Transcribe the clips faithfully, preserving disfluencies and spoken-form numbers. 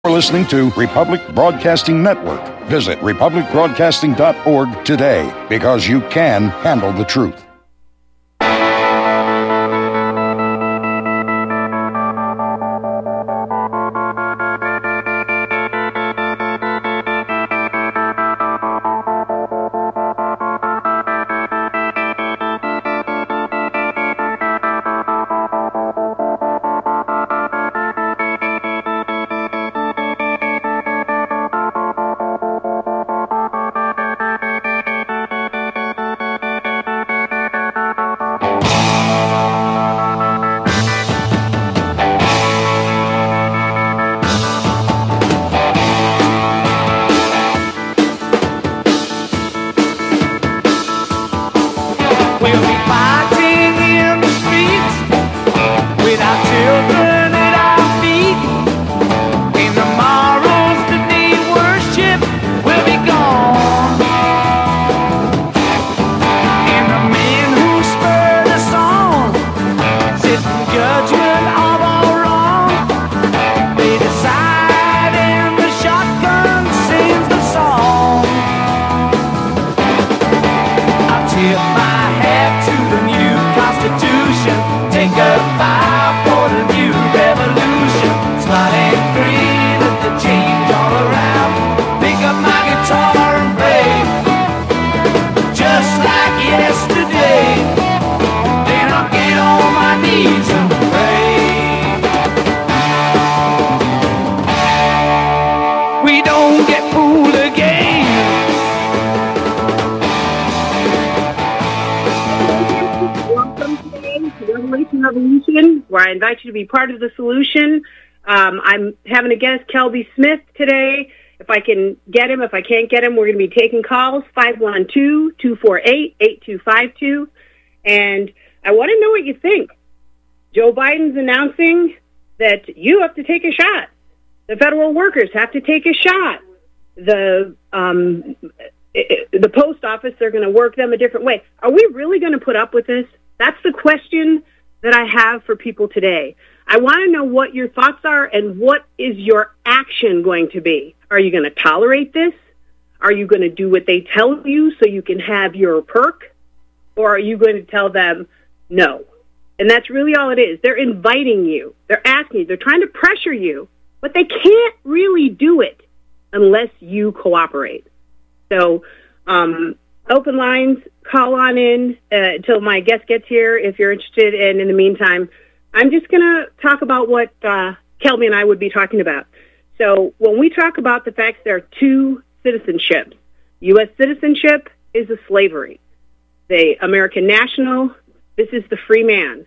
You're listening to Republic Broadcasting Network. Visit republic broadcasting dot org today, because you can handle the truth. Where I invite you to be part of the solution. Um, I'm having a guest, Kelby Smith, today. If I can get him, if I can't get him, we're going to be taking calls, five one two, two four eight, eight two five two. And I want to know what you think. Joe Biden's announcing that you have to take a shot. The federal workers have to take a shot. The um, the post office, they're going to work them a different way. Are we really going to put up with this? That's the question that I have for people today. I want to know what your thoughts are and what is your action going to be. Are you going to tolerate this? Are you going to do what they tell you so you can have your perk? Or are you going to tell them no? And that's really all it is. They're inviting you. They're asking you. They're trying to pressure you, but they can't really do it unless you cooperate. So, um, open lines, call on in uh, until my guest gets here if you're interested. And in the meantime, I'm just going to talk about what uh, Kelby and I would be talking about. So when we talk about the fact there are two citizenships, U S citizenship is a slavery. The American national, this is the free man.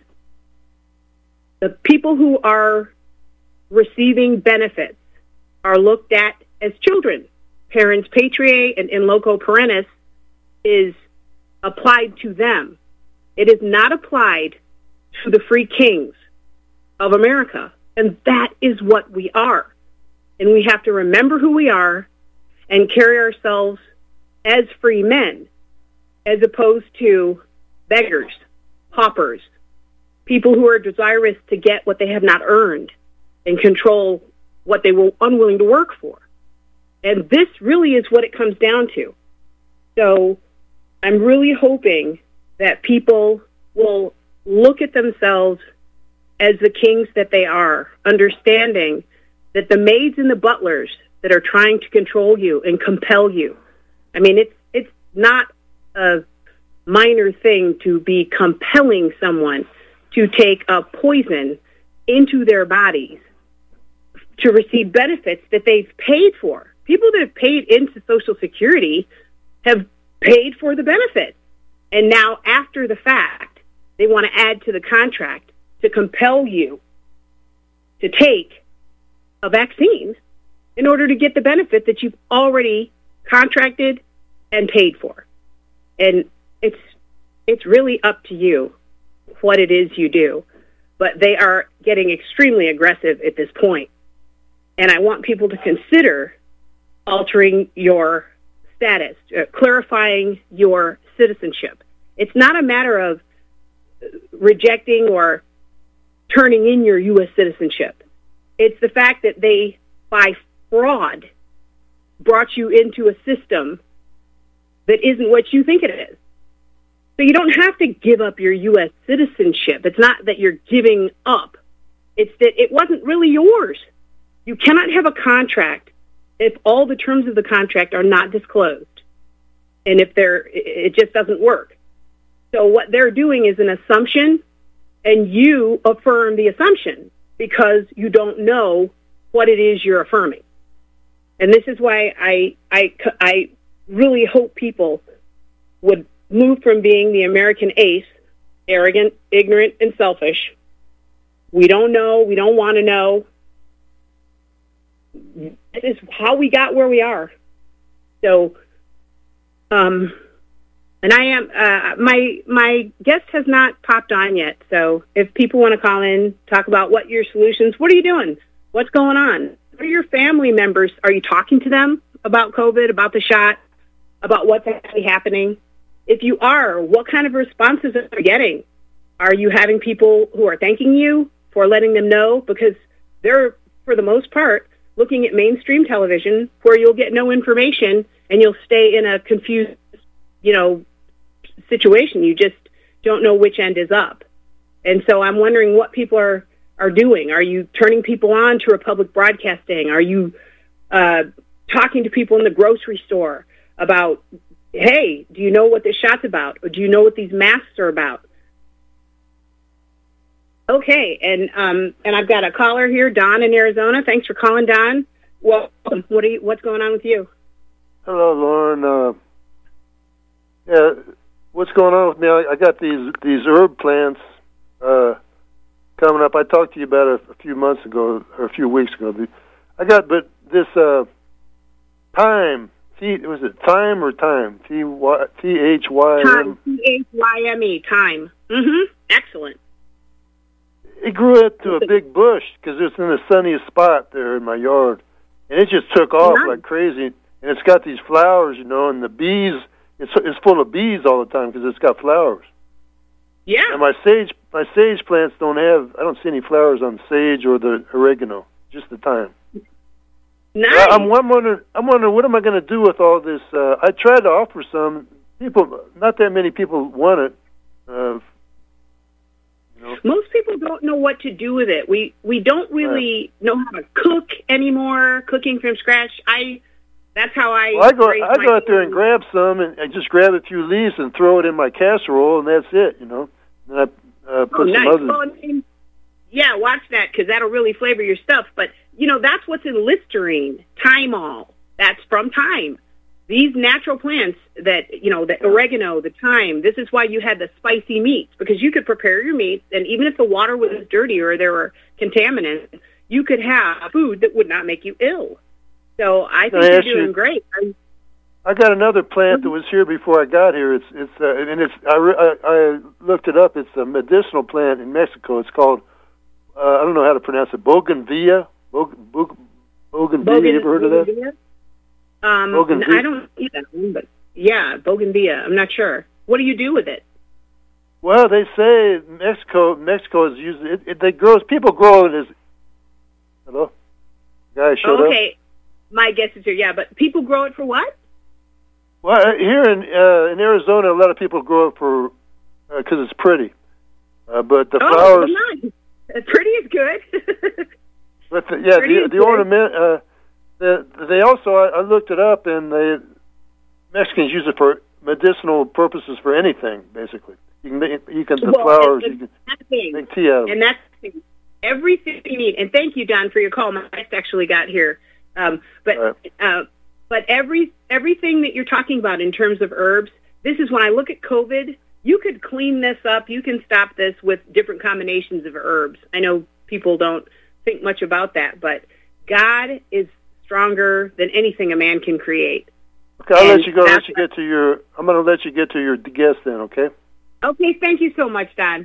The people who are receiving benefits are looked at as children. Parents patriae and in loco parentis is applied to them. It is not applied to the free kings of America. And that is what we are. And we have to remember who we are and carry ourselves as free men, as opposed to beggars, paupers, people who are desirous to get what they have not earned and control what they were unwilling to work for. And this really is what it comes down to. So I'm really hoping that people will look at themselves as the kings that they are, understanding that the maids and the butlers that are trying to control you and compel you, I mean, it's it's not a minor thing to be compelling someone to take a poison into their bodies to receive benefits that they've paid for. People that have paid into Social Security have paid for the benefit. And now, after the fact, they want to add to the contract to compel you to take a vaccine in order to get the benefit that you've already contracted and paid for. And it's it's really up to you what it is you do. But they are getting extremely aggressive at this point. And I want people to consider altering your status, uh, clarifying your citizenship. It's not a matter of rejecting or turning in your U S citizenship. It's the fact that they, by fraud brought you into a system that isn't what you think it is. So you don't have to give up your U S citizenship. It's not that you're giving up. It's that it wasn't really yours. You cannot have a contract if all the terms of the contract are not disclosed. And if they're, it just doesn't work. So what they're doing is an assumption, and you affirm the assumption because you don't know what it is you're affirming. And this is why I, I, I really hope people would move from being the American ace, arrogant, ignorant, and selfish. We don't know. We don't want to know. This is how we got where we are. So, um, and I am, uh, my, my guest has not popped on yet. So if people want to call in, talk about what your solutions, what are you doing? What's going on? What are your family members? Are you talking to them about COVID, about the shot, about what's actually happening? If you are, what kind of responses are you getting? Are you having people who are thanking you for letting them know? Because they're, for the most part, looking at mainstream television where you'll get no information and you'll stay in a confused, you know, situation. You just don't know which end is up. And so I'm wondering what people are, are doing. Are you turning people on to Republic Broadcasting? Are you uh, talking to people in the grocery store about, hey, do you know what this shot's about? Or do you know what these masks are about? Okay, and um, and I've got a caller here, Don in Arizona. Thanks for calling, Don. Welcome. What are you, what's going on with you? Hello, Lauren. Uh, yeah, what's going on with me? I, I got these these herb plants uh, coming up. I talked to you about it a few months ago, or a few weeks ago. I got, but this uh, thyme. T was it thyme or thyme? T y T H y m. T H Y M E. Thyme. Mm-hmm. Excellent. It grew up to a big bush because it's in the sunniest spot there in my yard, and it just took off nice. like crazy. And it's got these flowers, you know, and the bees. It's it's full of bees all the time because it's got flowers. Yeah. And my sage my sage plants don't have. I don't see any flowers on sage or the oregano. Just the thyme. Nice. I'm, I'm wondering. I'm wondering what am I going to do with all this? Uh, I tried to offer some people. Not that many people want it. Uh, Most people don't know what to do with it. We we don't really know how to cook anymore. Cooking from scratch. I that's how I. Well, I go I go out there and grab some, and I just grab a few leaves and throw it in my casserole, and that's it. You know. And I uh, put oh, nice. some others. Well, I mean, yeah, watch that because that'll really flavor your stuff. But you know that's what's in Listerine, Thymol. That's from thyme. These natural plants that, you know, the oregano, the thyme, this is why you had the spicy meats, because you could prepare your meats, and even if the water was dirty or there were contaminants, you could have food that would not make you ill. So I think you're doing you, great. I'm, I got another plant that was here before I got here. It's it's uh, and it's I, I, I looked it up. It's a medicinal plant in Mexico. It's called uh, I don't know how to pronounce it. Bougainvillea. Bog, bog, Bougainvillea. You ever heard of that? Um, I don't see that one, but yeah, Bougainvillea. I'm not sure. What do you do with it? Well, they say Mexico. Mexico is using it. it they grow. People grow it as. Hello, guy showed oh, up. Okay, my guess is here. Yeah, but people grow it for what? Well, here in uh, in Arizona, a lot of people grow it for because uh, it's pretty. Uh, but the oh, flowers. Well, nice. Pretty is good. but the, yeah, pretty the, the ornament. Uh, The, they also, I, I looked it up, and they Mexicans use it for medicinal purposes for anything, basically. You can make, you can the well, flowers, and, you can thing, make tea out of and it. that's the thing. Everything you need. And thank you, Don, for your call. My guest actually got here, um, but right. uh, but every everything that you're talking about in terms of herbs. This is when I look at COVID. You could clean this up. You can stop this with different combinations of herbs. I know people don't think much about that, but God is stronger than anything a man can create. Okay, I'll and let you go. Let you get to your. I'm going to let you get to your guest then. Okay. Okay. Thank you so much, Don.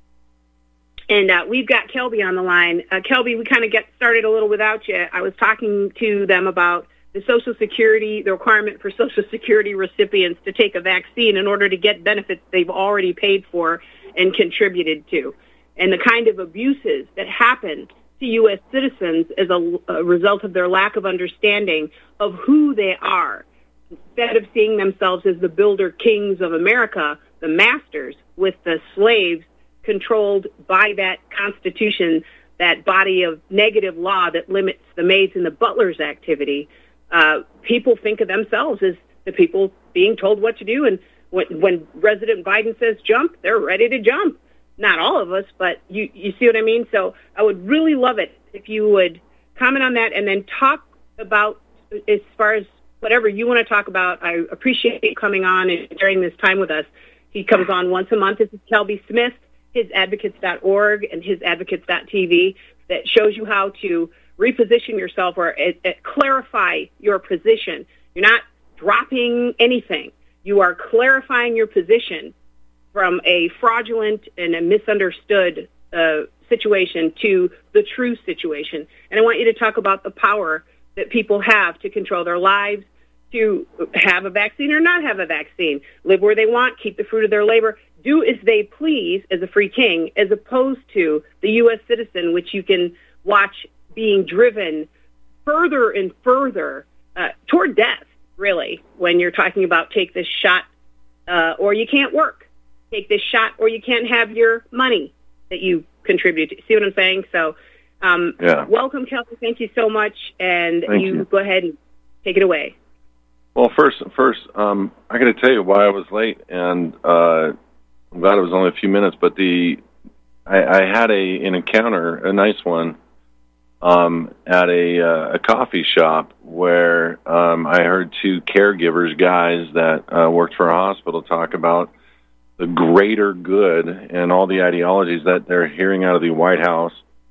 And uh, we've got Kelby on the line. Uh, Kelby, we kind of get started a little without you. I was talking to them about the Social Security, the requirement for Social Security recipients to take a vaccine in order to get benefits they've already paid for and contributed to, and the kind of abuses that happen to U S citizens as a, a result of their lack of understanding of who they are. Instead of seeing themselves as the builder kings of America, the masters, with the slaves controlled by that Constitution, that body of negative law that limits the maids and the butlers' activity, uh, people think of themselves as the people being told what to do. And when, when President Biden says jump, they're ready to jump. Not all of us, but you, you see what I mean? So I would really love it if you would comment on that and then talk about, as far as whatever you want to talk about. I appreciate you coming on and sharing this time with us. He comes on once a month. This is Kelby Smith, his advocates dot org and his advocates dot t v, that shows you how to reposition yourself or uh, uh, clarify your position. You're not dropping anything. You are clarifying your position from a fraudulent and a misunderstood uh, situation to the true situation. And I want you to talk about the power that people have to control their lives, to have a vaccine or not have a vaccine, live where they want, keep the fruit of their labor, do as they please as a free king, as opposed to the U S citizen, which you can watch being driven further and further uh, toward death, really, when you're talking about take this shot uh, or you can't work, take this shot or you can't have your money that you contribute to. See what I'm saying? So um, yeah. Welcome, Kelby. Thank you so much. And Thank you, you go ahead and take it away. Well, first, first, um, I got to tell you why I was late, and uh, I'm glad it was only a few minutes. But the I, I had a an encounter, a nice one, um, at a uh, a coffee shop where um, I heard two caregivers, guys that uh, worked for a hospital, talk about the greater good and all the ideologies that they're hearing out of the White House.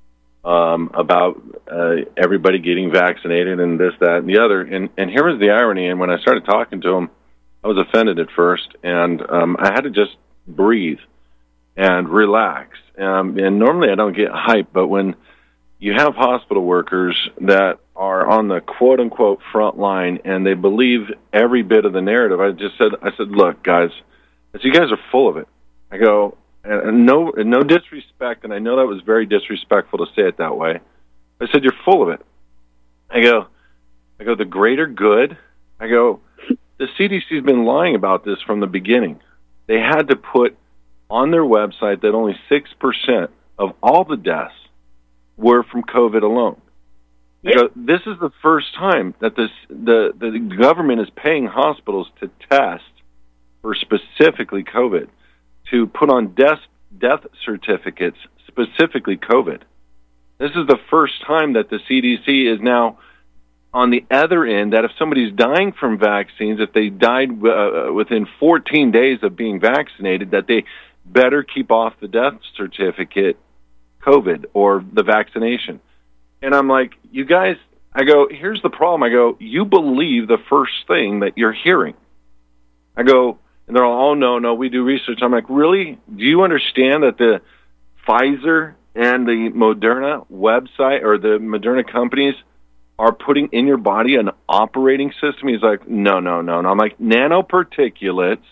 Um, about uh, everybody getting vaccinated and this, that, and the other. And, and here was the irony. And when I started talking to him, I was offended at first, and um, I had to just breathe and relax. Um, and normally I don't get hyped, but when you have hospital workers that are on the quote-unquote front line and they believe every bit of the narrative, I just said, I said, look, guys, I said, you guys are full of it. I go, And no, no disrespect, and I know that was very disrespectful to say it that way. I said, you're full of it. I go, I go, the greater good. I go, the C D C has been lying about this from the beginning. They had to put on their website that only six percent of all the deaths were from COVID alone. Yep. I go, this is the first time that this, the, the government is paying hospitals to test for specifically COVID, to put on death death certificates, specifically COVID. This is the first time that the C D C is now on the other end, that if somebody's dying from vaccines, if they died uh, within fourteen days of being vaccinated, that they better keep off the death certificate COVID or the vaccination. And I'm like, you guys, I go, here's the problem. I go, you believe the first thing that you're hearing. I go, and they're all, oh, no, no, we do research. I'm like, really? Do you understand that the Pfizer and the Moderna website or the Moderna companies are putting in your body an operating system? He's like, no, no, no. And I'm like, nanoparticulates,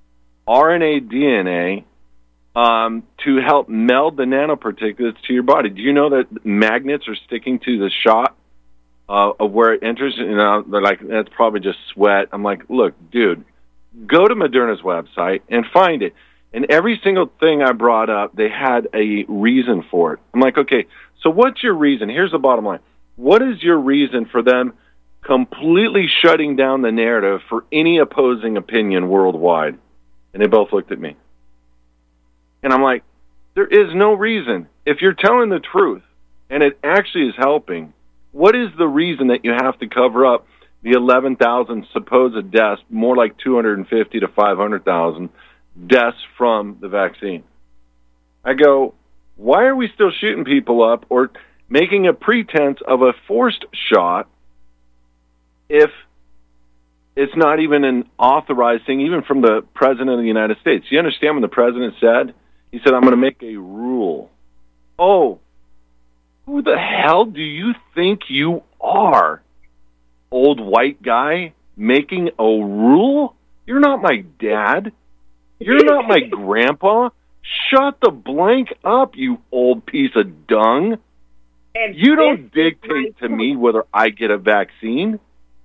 R N A, D N A, um, to help meld the nanoparticulates to your body. Do you know that magnets are sticking to the shot uh, of where it enters? You know, they're like, that's probably just sweat. I'm like, look, dude, go to Moderna's website and find it. And every single thing I brought up, they had a reason for it. I'm like, okay, so what's your reason? Here's the bottom line. What is your reason for them completely shutting down the narrative for any opposing opinion worldwide? And they both looked at me. And I'm like, there is no reason. If you're telling the truth and it actually is helping, what is the reason that you have to cover up the eleven thousand supposed deaths, more like two hundred fifty to five hundred thousand deaths from the vaccine? I go, why are we still shooting people up or making a pretense of a forced shot if it's not even an authorized thing, even from the President of the United States? You understand when the President said, he said, I'm going to make a rule. Oh, who the hell do you think you are, old white guy, making a rule? You're not my dad. You're not my grandpa. Shut the blank up, you old piece of dung. And you don't this is dictate my to me whether I get a vaccine.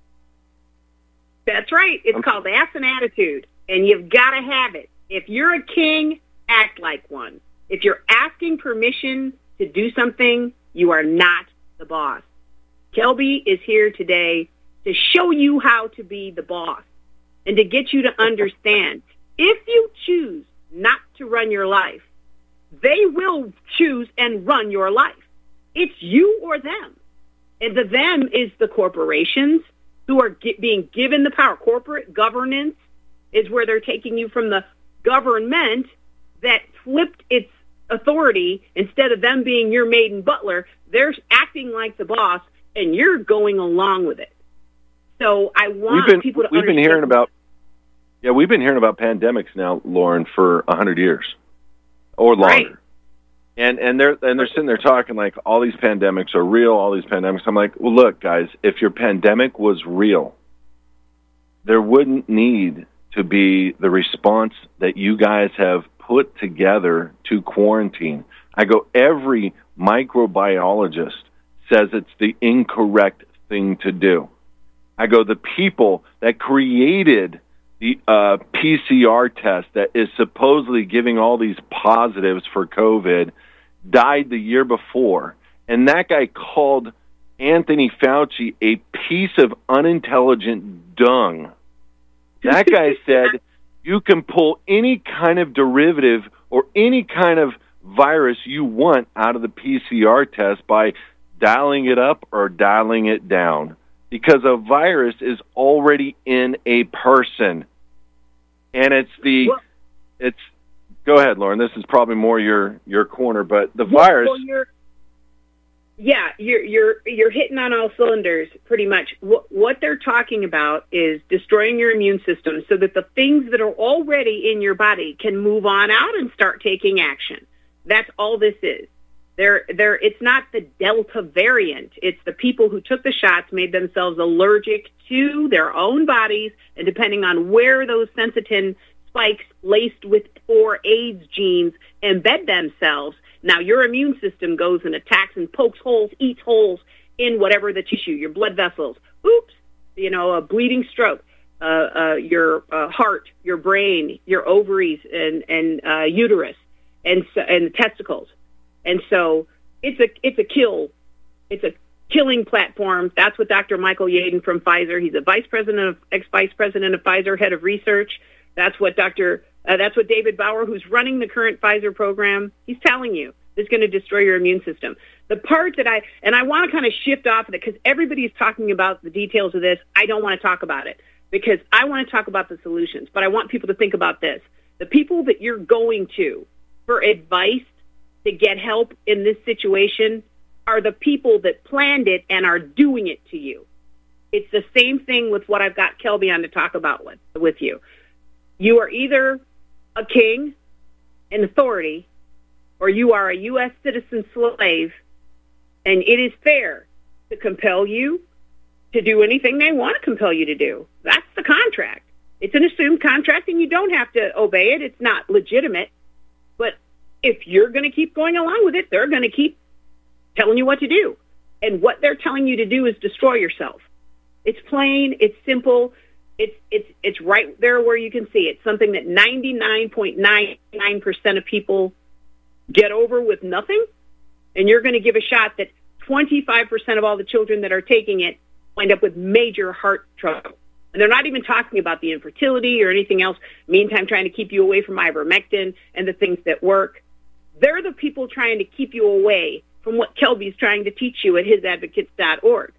That's right. It's I'm- called ass and attitude, and you've got to have it. If you're a king, act like one. If you're asking permission to do something, you are not the boss. Kelby is here today to show you how to be the boss and to get you to understand if you choose not to run your life, they will choose and run your life. It's you or them. And the them is the corporations who are gi- being given the power. Corporate governance is where they're taking you from the government that flipped its authority. Instead of them being your maid and butler, they're acting like the boss, and you're going along with it. So I want we've been, people to we've understand. been hearing about yeah we've been hearing about pandemics now, Lauren, for a hundred years or longer. Right. And and they're and they're sitting there talking like all these pandemics are real, all these pandemics. I'm like, well, look, guys, if your pandemic was real, there wouldn't need to be the response that you guys have put together to quarantine. I go, every microbiologist says it's the incorrect thing to do. I go, the people that created the uh, P C R test that is supposedly giving all these positives for COVID died the year before. And that guy called Anthony Fauci a piece of unintelligent dung. That guy said you can pull any kind of derivative or any kind of virus you want out of the P C R test by dialing it up or dialing it down, because a virus is already in a person. And it's the, well, it's, go ahead, Lauren, this is probably more your, your corner, but the well, virus. Well, you're, yeah, you're, you're, you're hitting on all cylinders pretty much. What, what they're talking about is destroying your immune system so that the things that are already in your body can move on out and start taking action. That's all this is. They're, they're, it's not the Delta variant. It's the people who took the shots, made themselves allergic to their own bodies, and depending on where those sensitin spikes laced with four AIDS genes embed themselves, now your immune system goes and attacks and pokes holes, eats holes in whatever the tissue, your blood vessels. Oops, you know, a bleeding stroke, uh, uh, your uh, heart, your brain, your ovaries, and, and uh, uterus, and, and the testicles. And so it's a it's a kill, it's a killing platform. That's what Doctor Michael Yaden from Pfizer. He's a vice president of ex vice president of Pfizer, head of research. That's what Doctor Uh, that's what David Bauer, who's running the current Pfizer program, he's telling you. It's going to destroy your immune system. The part that I and I want to kind of shift off of it because everybody's talking about the details of this. I don't want to talk about it because I want to talk about the solutions. But I want people to think about this: the people that you're going to for advice to get help in this situation are the people that planned it and are doing it to you. It's the same thing with what I've got Kelby on to talk about with, with you. You are either a king, an authority, or you are a U S citizen slave, and it is fair to compel you to do anything they want to compel you to do. That's the contract. It's an assumed contract, and you don't have to obey it. It's not legitimate. But if you're going to keep going along with it, they're going to keep telling you what to do. And what they're telling you to do is destroy yourself. It's plain, it's simple, it's it's it's right there where you can see it. Something that ninety-nine point nine nine percent of people get over with nothing, and you're going to give a shot that twenty-five percent of all the children that are taking it wind up with major heart trouble. And they're not even talking about the infertility or anything else, meantime trying to keep you away from ivermectin and the things that work. They're the people trying to keep you away from what Kelby's trying to teach you at his advocates dot org.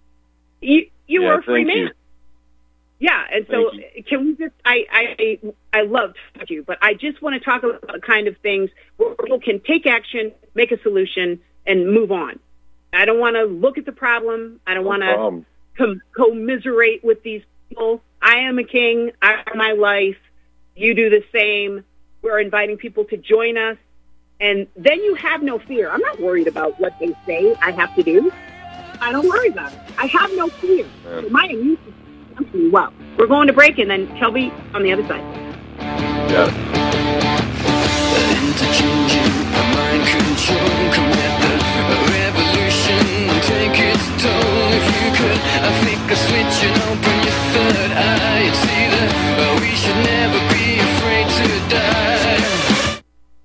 You, you yeah, are a free man. You. Yeah, and so can we just, I, I, I love to talk to you, but I just want to talk about the kind of things where people can take action, make a solution, and move on. I don't want to look at the problem. I don't no want problem. to com- commiserate with these people. I am a king. I have my life. You do the same. We're inviting people to join us. And then you have no fear. I'm not worried about what they say I have to do. I don't worry about it. I have no fear. Man. My immune system comes to me well. We're going to break, and then Kelby on the other side. Yeah. Interchanging mind control, commit the revolution. could I flick a switch and open your third eye and see that well, we should never be afraid to die.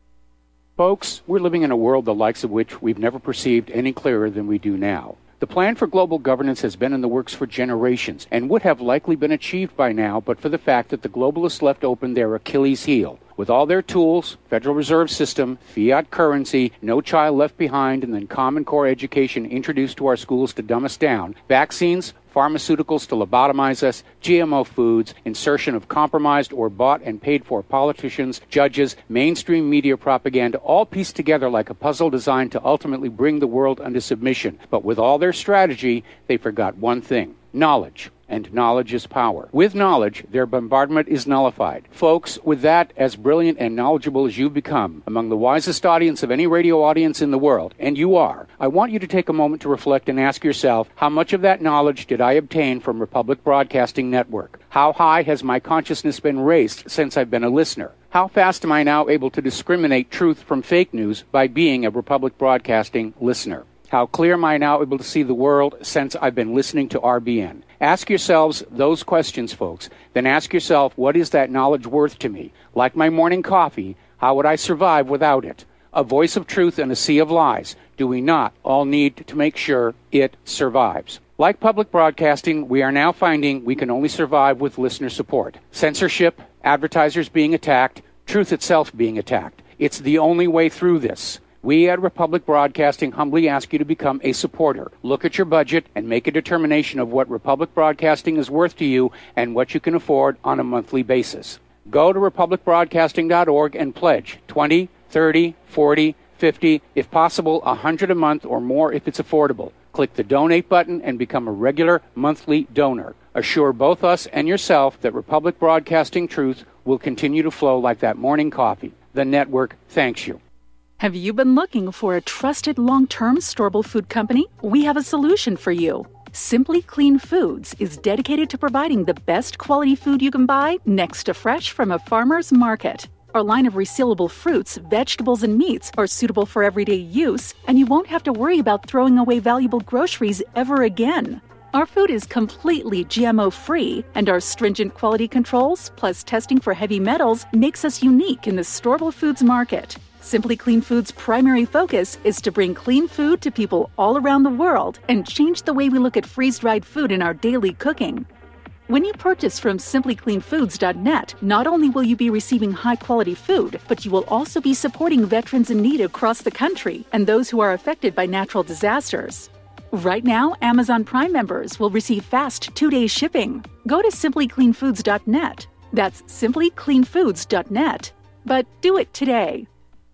Folks, we're living in a world the likes of which we've never perceived any clearer than we do now. The plan for global governance has been in the works for generations and would have likely been achieved by now but for the fact that the globalists left open their Achilles heel. With all their tools, Federal Reserve System, fiat currency, no child left behind, and then Common Core education introduced to our schools to dumb us down, vaccines, pharmaceuticals to lobotomize us, G M O foods, insertion of compromised or bought and paid for politicians, judges, mainstream media propaganda, all pieced together like a puzzle designed to ultimately bring the world under submission. But with all their strategy, they forgot one thing: knowledge. And knowledge is power. With knowledge, their bombardment is nullified. Folks, with that, as brilliant and knowledgeable as you've become, among the wisest audience of any radio audience in the world, and you are, I want you to take a moment to reflect and ask yourself, how much of that knowledge did I obtain from Republic Broadcasting Network? How high has my consciousness been raised since I've been a listener? How fast am I now able to discriminate truth from fake news by being a Republic Broadcasting listener? How clear am I now able to see the world since I've been listening to R B N? Ask yourselves those questions, folks. Then ask yourself, what is that knowledge worth to me? Like my morning coffee, how would I survive without it? A voice of truth in a sea of lies. Do we not all need to make sure it survives? Like public broadcasting, we are now finding we can only survive with listener support. Censorship, advertisers being attacked, truth itself being attacked. It's the only way through this. We at Republic Broadcasting humbly ask you to become a supporter. Look at your budget and make a determination of what Republic Broadcasting is worth to you and what you can afford on a monthly basis. Go to republic broadcasting dot org and pledge twenty, thirty, forty, fifty, if possible one hundred a month or more if it's affordable. Click the donate button and become a regular monthly donor. Assure both us and yourself that Republic Broadcasting truth will continue to flow like that morning coffee. The network thanks you. Have you been looking for a trusted long-term storable food company? We have a solution for you. Simply Clean Foods is dedicated to providing the best quality food you can buy next to fresh from a farmer's market. Our line of resealable fruits, vegetables, and meats are suitable for everyday use, and you won't have to worry about throwing away valuable groceries ever again. Our food is completely G M O-free, and our stringent quality controls, plus testing for heavy metals, makes us unique in the storable foods market. Simply Clean Foods' primary focus is to bring clean food to people all around the world and change the way we look at freeze-dried food in our daily cooking. When you purchase from simply clean foods dot net, not only will you be receiving high-quality food, but you will also be supporting veterans in need across the country and those who are affected by natural disasters. Right now, Amazon Prime members will receive fast two-day shipping. Go to simply clean foods dot net. That's simply clean foods dot net. But do it today.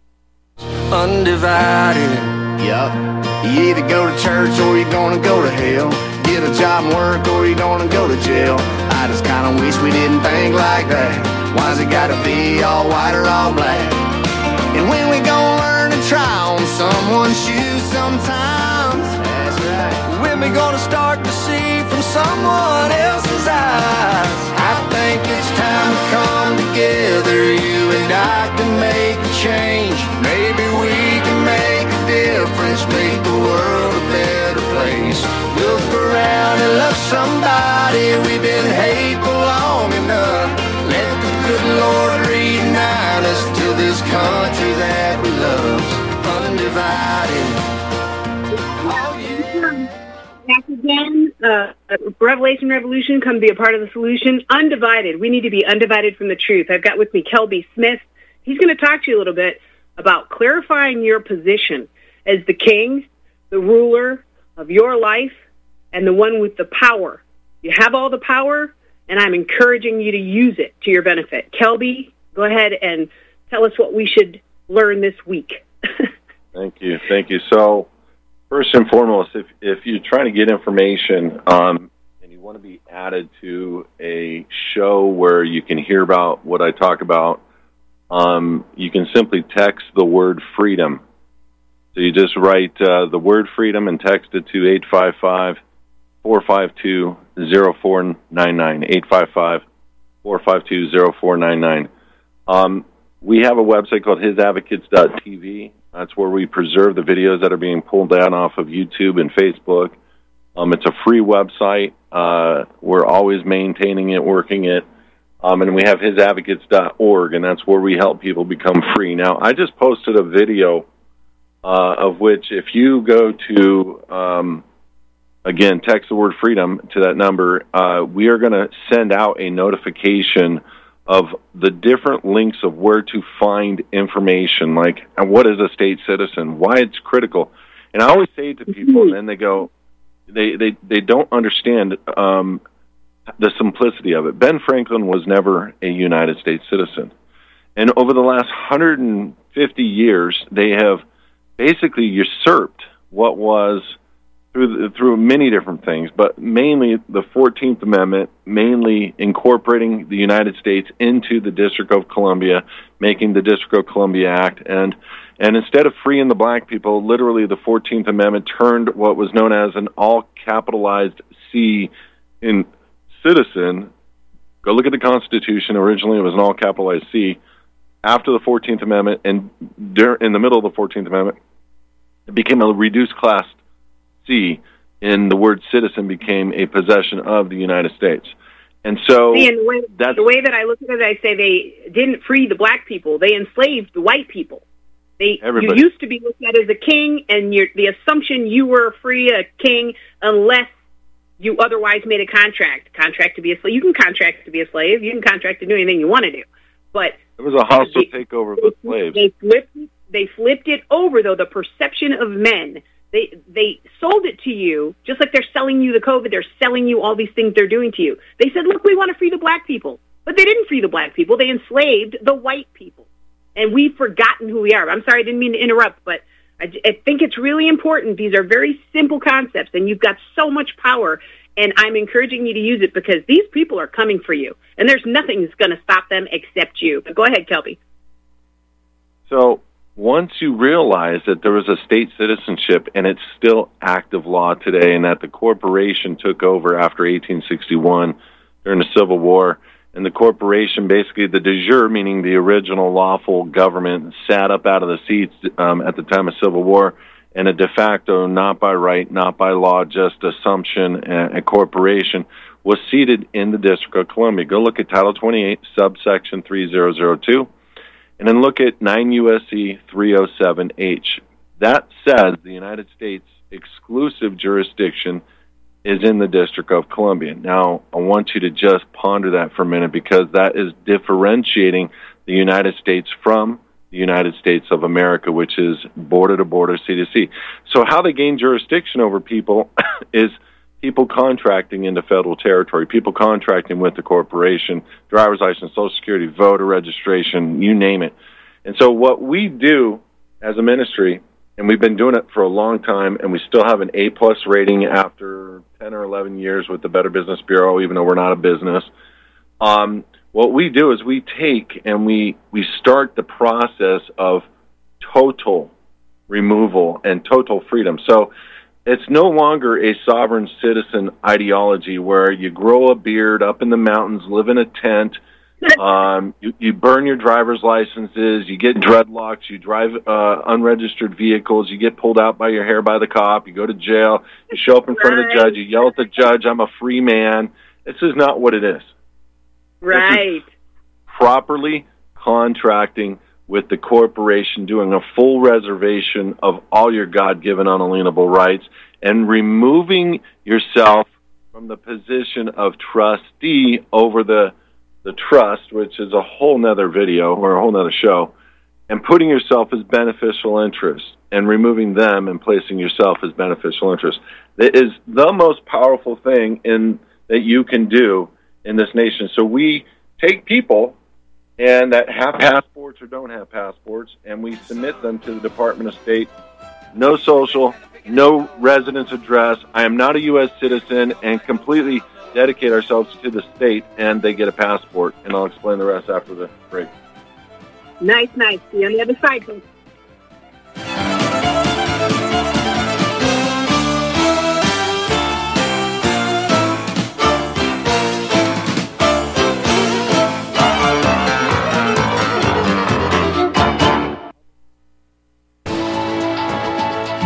Undivided. Yup. You either go to church or you're gonna go to hell. Get a job and work or you're gonna go to jail. I just kinda wish we didn't think like that. Why's it gotta be all white or all black? And when we gonna learn to try on someone's shoes sometimes? That's right. When we gonna start to see from someone else's eyes? I think it's time to come together. You and I can make a change. Maybe we can make a difference, make the world a better place. Look around and love somebody. We've been hateful long enough. Let the good Lord reunite us to this country that we love. Undivided. Back again, uh, Revelation Revolution, come be a part of the solution. Undivided. We need to be undivided from the truth. I've got with me Kelby Smith. He's going to talk to you a little bit about clarifying your position as the king, the ruler of your life, and the one with the power. You have all the power, and I'm encouraging you to use it to your benefit. Kelby, go ahead and tell us what we should learn this week. Thank you. Thank you. So, first and foremost, if, if you're trying to get information um, and you want to be added to a show where you can hear about what I talk about, um, you can simply text the word freedom. So you just write uh, the word freedom and text it to eight five five, four five two, zero four nine nine, eight five five, four five two, zero four nine nine. Um, we have a website called his advocates dot t v. That's where we preserve the videos that are being pulled down off of YouTube and Facebook. Um, it's a free website. Uh, we're always maintaining it, working it. Um, and we have his advocates dot org, and that's where we help people become free. Now, I just posted a video uh, of which if you go to, um, again, text the word freedom to that number, uh, we are going to send out a notification of the different links of where to find information, like what is a state citizen, why it's critical. And I always say to people, and then they go, they, they, they don't understand um, the simplicity of it. Ben Franklin was never a United States citizen. And over the last one hundred fifty years, they have basically usurped what was through the, through many different things, but mainly the fourteenth Amendment, mainly incorporating the United States into the District of Columbia, making the District of Columbia Act, and and instead of freeing the black people, literally the fourteenth Amendment turned what was known as an all-capitalized C in citizen. Go look at the Constitution. Originally, it was an all-capitalized C. After the fourteenth Amendment, and in the middle of the fourteenth Amendment, it became a reduced class C, and the word citizen became a possession of the United States. And so See, and the, way, that's, the way that I look at it, I say they didn't free the black people. They enslaved the white people. They Everybody. You used to be looked at as a king, and you're, the assumption you were free a king unless you otherwise made a contract. Contract to be a slave. You can contract to be a slave. You can contract to do anything you want to do. But it was a hostile they, takeover of the slaves. They flipped, they flipped it over, though, the perception of men. They they sold it to you, just like they're selling you the COVID, they're selling you all these things they're doing to you. They said, look, we want to free the black people. But they didn't free the black people. They enslaved the white people. And we've forgotten who we are. I'm sorry, I didn't mean to interrupt, but I, I think it's really important. These are very simple concepts, and you've got so much power, and I'm encouraging you to use it because these people are coming for you, and there's nothing that's going to stop them except you. But go ahead, Kelby. So once you realize that there was a state citizenship and it's still active law today, and that the corporation took over after eighteen sixty-one during the Civil War, and the corporation, basically the de jure, meaning the original lawful government, sat up out of the seats um, at the time of Civil War, and a de facto, not by right, not by law, just assumption, a, a corporation, was seated in the District of Columbia. Go look at Title twenty-eight, subsection three thousand two. And then look at nine U S C three oh seven H. That says the United States exclusive jurisdiction is in the District of Columbia. Now, I want you to just ponder that for a minute, because that is differentiating the United States from the United States of America, which is border to border, sea to sea. So how they gain jurisdiction over people is people contracting into federal territory, people contracting with the corporation, driver's license, Social Security, voter registration, you name it. And so what we do as a ministry, and we've been doing it for a long time, and we still have an A-plus rating after ten or eleven years with the Better Business Bureau, even though we're not a business. Um, what we do is we take and we, we start the process of total removal and total freedom. So it's no longer a sovereign citizen ideology where you grow a beard up in the mountains, live in a tent, um, you, you burn your driver's licenses, you get dreadlocks, you drive uh, unregistered vehicles, you get pulled out by your hair by the cop, you go to jail, you show up in front of the judge, you yell at the judge, I'm a free man. This is not what it is. Right. Properly contracting with the corporation, doing a full reservation of all your God-given unalienable rights, and removing yourself from the position of trustee over the the trust, which is a whole nother video or a whole nother show, and putting yourself as beneficial interest and removing them and placing yourself as beneficial interest. It is the most powerful thing in that you can do in this nation. So we take people and that have passports or don't have passports, and we submit them to the Department of State. No social, no residence address. I am not a U S citizen, and completely dedicate ourselves to the state, and they get a passport. And I'll explain the rest after the break. Nice, nice. See you on the other side, folks.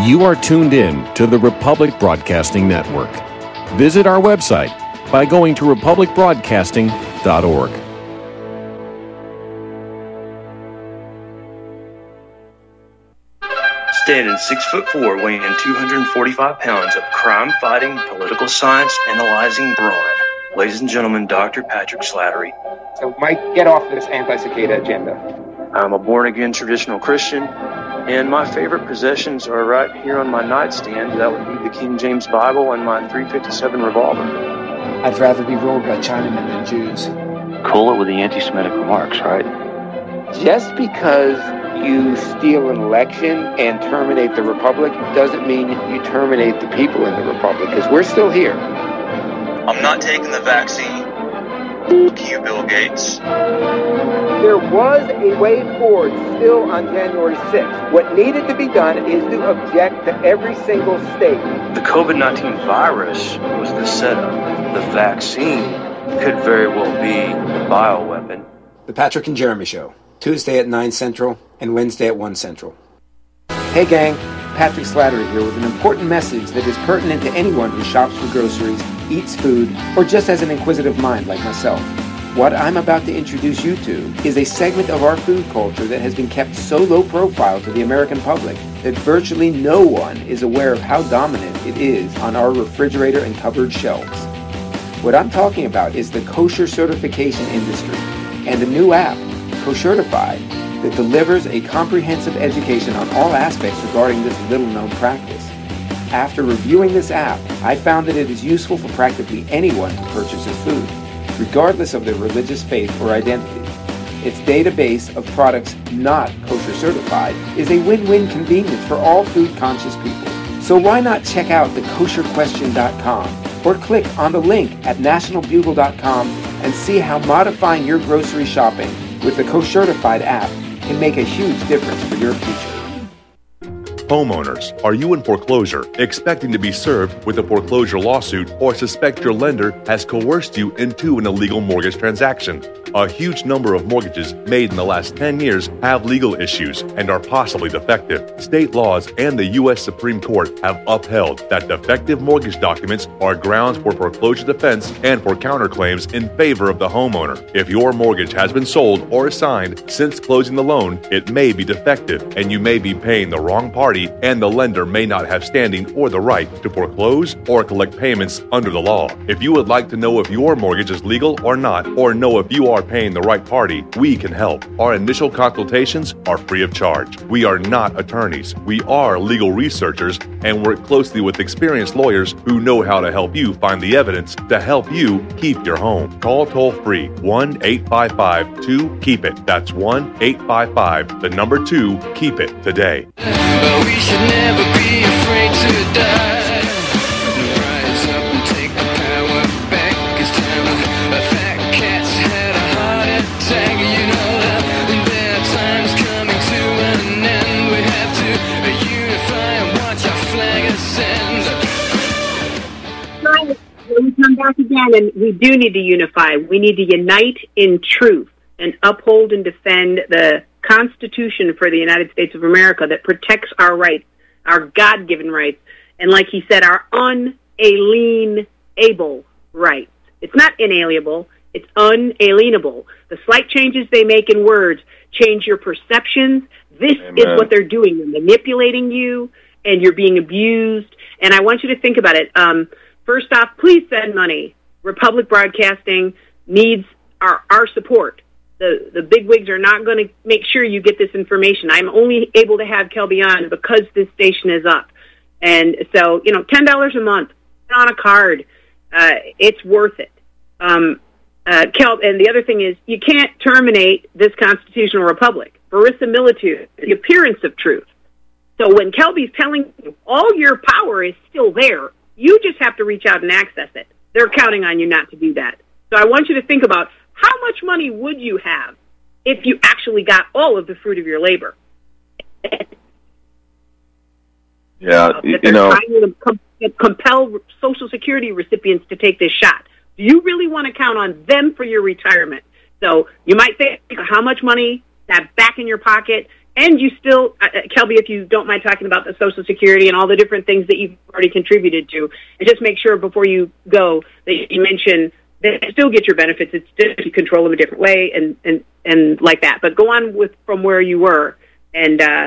You are tuned in to the Republic Broadcasting Network. Visit our website by going to republic broadcasting dot org. Standing six foot four, weighing in two hundred forty-five pounds of crime-fighting, political science analyzing brawn. Ladies and gentlemen, Doctor Patrick Slattery. So, Mike, get off this anti-cicada agenda. I'm a born-again traditional Christian, and my favorite possessions are right here on my nightstand. That would be the King James Bible and my three fifty-seven revolver. I'd rather be ruled by Chinamen than Jews. Cool it with the anti-Semitic remarks, right? Just because you steal an election and terminate the Republic doesn't mean you terminate the people in the Republic, because we're still here. I'm not taking the vaccine. Fuck you, Bill Gates. There was a way forward still on January sixth. What needed to be done is to object to every single state. The COVID nineteen virus was the setup. The vaccine could very well be the bioweapon. The Patrick and Jeremy Show, Tuesday at nine Central and Wednesday at one Central. Hey gang, Patrick Slattery here with an important message that is pertinent to anyone who shops for groceries, eats food, or just has an inquisitive mind like myself. What I'm about to introduce you to is a segment of our food culture that has been kept so low profile to the American public that virtually no one is aware of how dominant it is on our refrigerator and cupboard shelves. What I'm talking about is the kosher certification industry and a new app, Koshertified, that delivers a comprehensive education on all aspects regarding this little-known practice. After reviewing this app, I found that it is useful for practically anyone who purchases food, regardless of their religious faith or identity. Its database of products not kosher certified is a win-win convenience for all food-conscious people. So why not check out the kosher question dot com or click on the link at national bugle dot com and see how modifying your grocery shopping with the Koshertified app can make a huge difference for your future. Homeowners, are you in foreclosure, expecting to be served with a foreclosure lawsuit, or suspect your lender has coerced you into an illegal mortgage transaction? A huge number of mortgages made in the last ten years have legal issues and are possibly defective. State laws and the U S Supreme Court have upheld that defective mortgage documents are grounds for foreclosure defense and for counterclaims in favor of the homeowner. If your mortgage has been sold or assigned since closing the loan, it may be defective and you may be paying the wrong party, and the lender may not have standing or the right to foreclose or collect payments under the law. If you would like to know if your mortgage is legal or not, or know if you are paying the right party, we can help. Our initial consultations are free of charge. We are not attorneys. We are legal researchers and work closely with experienced lawyers who know how to help you find the evidence to help you keep your home. Call toll-free one eight five five two keep it. That's one eight five five, the number two, keep it today. We should never be afraid to die. Rise up and take the power back. It's time to, a fat cat's had a heart attack. You know that there are times coming to an end. We have to unify and watch our flag ascend. When we come back again, and we do need to unify. We need to unite in truth and uphold and defend the Constitution for the United States of America that protects our rights, our God-given rights, and like he said, our unalienable rights. It's not inalienable, it's unalienable. The slight changes they make in words change your perceptions. This Amen. Is what they're doing. They're manipulating you, and you're being abused. And I want you to think about it. Um, first off, please send money. Republic Broadcasting needs our, our support. The the big wigs are not going to make sure you get this information. I'm only able to have Kelby on because this station is up. And so, you know, ten dollars a month on a card, uh, it's worth it. Um, uh, Kel, and the other thing is, you can't terminate this constitutional republic. Verisimilitude, the appearance of truth. So when Kelby's telling you all your power is still there, you just have to reach out and access it. They're counting on you not to do that. So I want you to think about, how much money would you have if you actually got all of the fruit of your labor? Yeah, uh, you, that they're know, trying to com- compel Social Security recipients to take this shot. Do you really want to count on them for your retirement? So you might think, how much money that back in your pocket and you still, uh, Kelby, if you don't mind talking about the Social Security and all the different things that you've already contributed to, and just make sure before you go that you mention that you still get your benefits. It's just you control them a different way and, and, and like that. But go on with from where you were. And uh,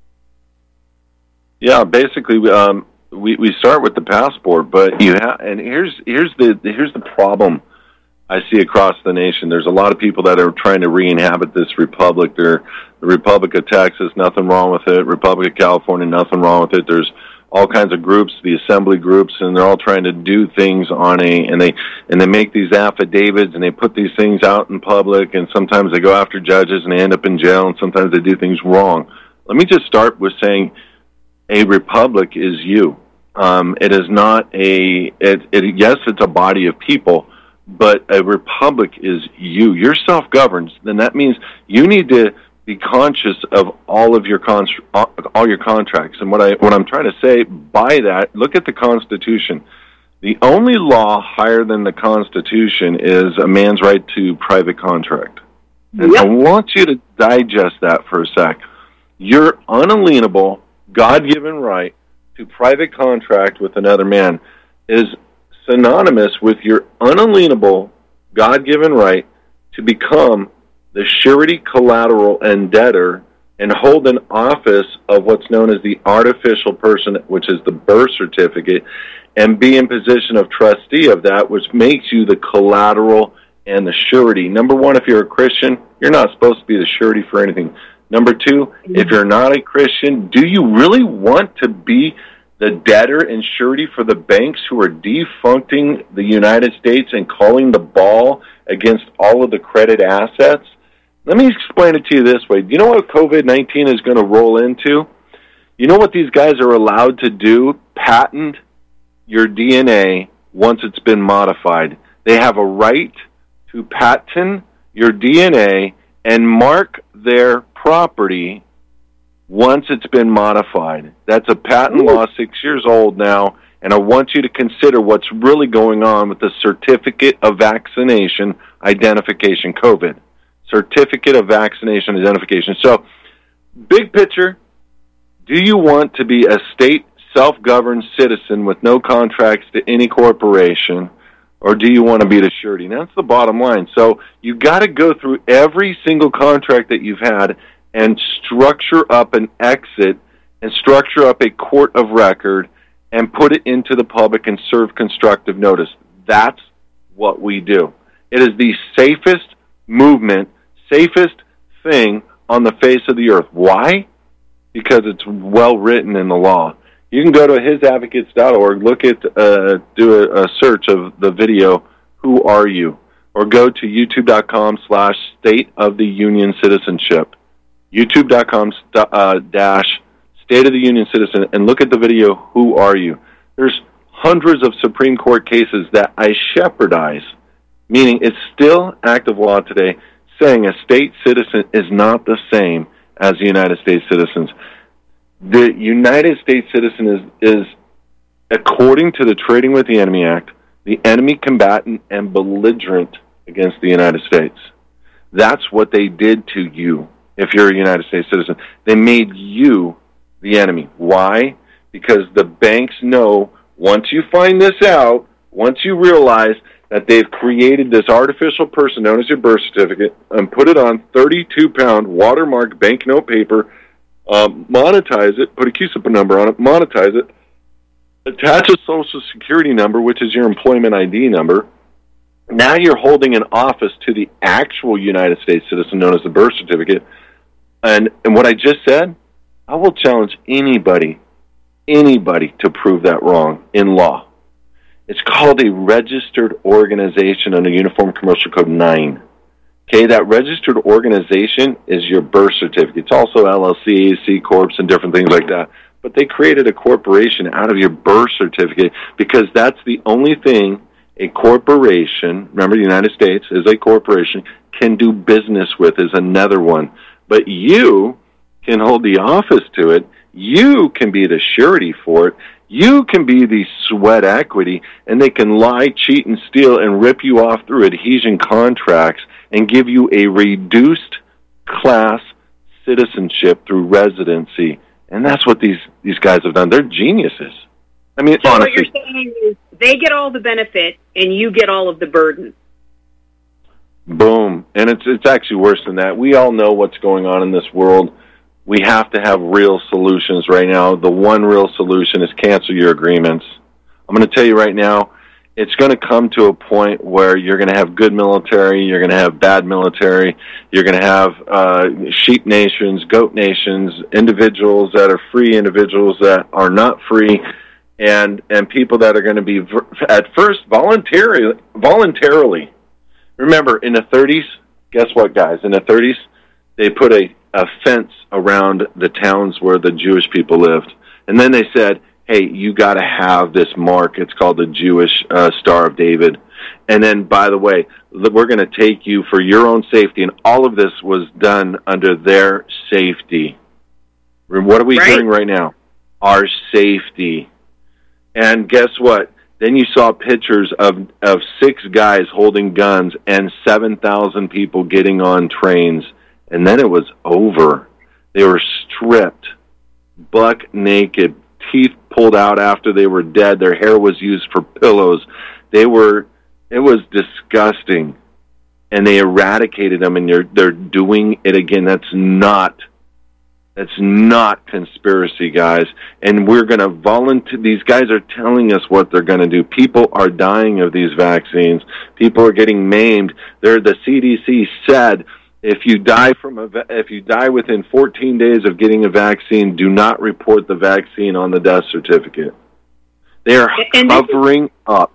yeah, basically, um, we we start with the passport, but you have, and here's here's the here's the problem I see across the nation. There's a lot of people that are trying to re-inhabit this republic. They're, the Republic of Texas, nothing wrong with it. Republic of California, nothing wrong with it. There's all kinds of groups, the assembly groups, and they're all trying to do things on a, and they, and they make these affidavits and they put these things out in public, and sometimes they go after judges and they end up in jail, and sometimes they do things wrong. Let me just start with saying a republic is you. Um, it is not a, it, it, yes, it's a body of people, but a republic is you. You're self-governed, then that means you need to be conscious of all of your con- all your contracts. And what I what I'm trying to say by that, look at the Constitution. The only law higher than the Constitution is a man's right to private contract. And yep. I want you to digest that for a sec. Your unalienable, God-given right to private contract with another man is synonymous with your unalienable, God-given right to become the surety, collateral, and debtor and hold an office of what's known as the artificial person, which is the birth certificate, and be in position of trustee of that, which makes you the collateral and the surety. Number one, if you're a Christian, you're not supposed to be the surety for anything. Number two, if you're not a Christian, do you really want to be the debtor and surety for the banks who are defuncting the United States and calling the ball against all of the credit assets? Let me explain it to you this way. Do you know what COVID nineteen is going to roll into? You know what these guys are allowed to do? Patent your D N A once it's been modified. They have a right to patent your D N A and mark their property once it's been modified. That's a patent law, six years old now, and I want you to consider what's really going on with the Certificate of Vaccination Identification, COVID. Certificate of Vaccination Identification. So, big picture, do you want to be a state self-governed citizen with no contracts to any corporation, or do you want to be the surety? And that's the bottom line. So, you got to go through every single contract that you've had and structure up an exit and structure up a court of record and put it into the public and serve constructive notice. That's what we do. It is the safest movement, safest thing on the face of the earth. Why? Because it's well written in the law. You can go to his advocates dot org, look at, uh, do a, a search of the video, Who Are You? Or go to youtube.com slash State of the Union Citizenship. YouTube.com uh, dash State of the Union Citizen, and look at the video, Who Are You? There's hundreds of Supreme Court cases that I shepherdize, meaning it's still active law today, saying a state citizen is not the same as the United States citizens. The United States citizen is, is, according to the Trading with the Enemy Act, the enemy combatant and belligerent against the United States. That's what they did to you. If you're a United States citizen, they made you the enemy. Why? Because the banks know once you find this out, once you realize that they've created this artificial person known as your birth certificate and put it on thirty-two pound watermark banknote paper, um, monetize it, put a Q S I P number on it, monetize it, attach a Social Security number, which is your employment I D number. Now you're holding an office to the actual United States citizen known as the birth certificate. And, and what I just said, I will challenge anybody, anybody to prove that wrong in law. It's called a registered organization under Uniform Commercial Code nine. Okay, that registered organization is your birth certificate. It's also L L C, C Corps, and different things like that. But they created a corporation out of your birth certificate because that's the only thing a corporation, remember the United States is a corporation, can do business with, is another one. But you can hold the office to it. You can be the surety for it. You can be the sweat equity, and they can lie, cheat, and steal and rip you off through adhesion contracts and give you a reduced class citizenship through residency, and that's what these, these guys have done. They're geniuses. I mean, so honestly. what you're saying is they get all the benefit and you get all of the burden. Boom. And it's it's actually worse than that. We all know what's going on in this world. We have to have real solutions right now. The one real solution is cancel your agreements. I'm going to tell you right now, it's going to come to a point where you're going to have good military, you're going to have bad military, you're going to have uh, sheep nations, goat nations, individuals that are free, individuals that are not free, and and people that are going to be, at first, voluntarily, voluntarily. Remember, in the thirties, guess what, guys? In the thirties, they put a, a fence around the towns where the Jewish people lived. And then they said, hey, you got to have this mark. It's called the Jewish uh, Star of David. And then, by the way, we're going to take you for your own safety. And all of this was done under their safety. What are we right. doing right now? Our safety. And guess what? Then you saw pictures of, of six guys holding guns and seven thousand people getting on trains. And then it was over. They were stripped, buck naked, teeth pulled out after they were dead. Their hair was used for pillows. They were, it was disgusting. And they eradicated them, and they're, they're doing it again. That's not That's not conspiracy, guys. And we're going to volunteer. These guys are telling us what they're going to do. People are dying of these vaccines. People are getting maimed. They're, the C D C said, if you die from a, if you die within fourteen days of getting a vaccine, do not report the vaccine on the death certificate. They are and covering is, up.